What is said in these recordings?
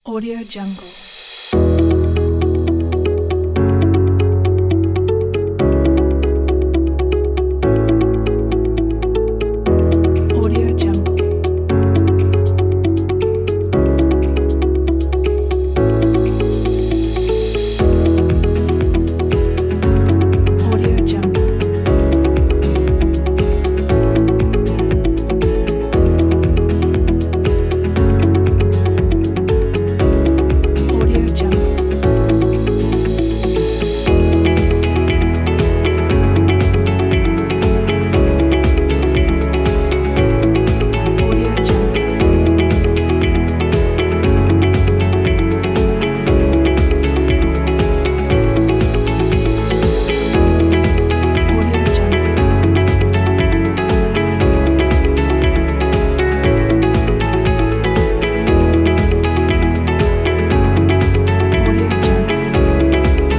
Audio Jungle. Audio Jungle. Audio Jungle. Audio Jungle. Audio Jungle. Audio Jungle. Audio Jungle.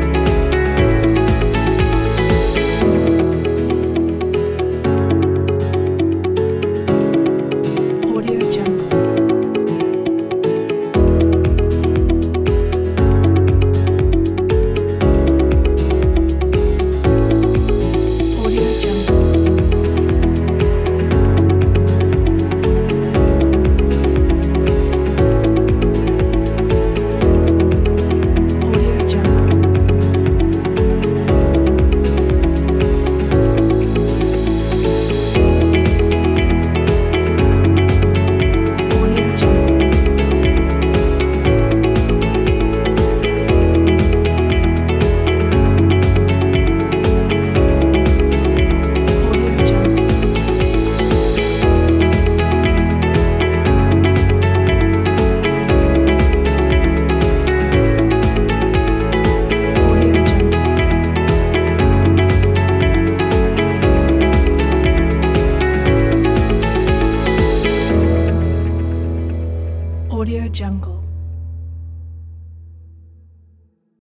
Audio Jungle. Audio Jungle. Audio Jungle. Audio Jungle. Audio Jungle. Audio Jungle. Audio Jungle.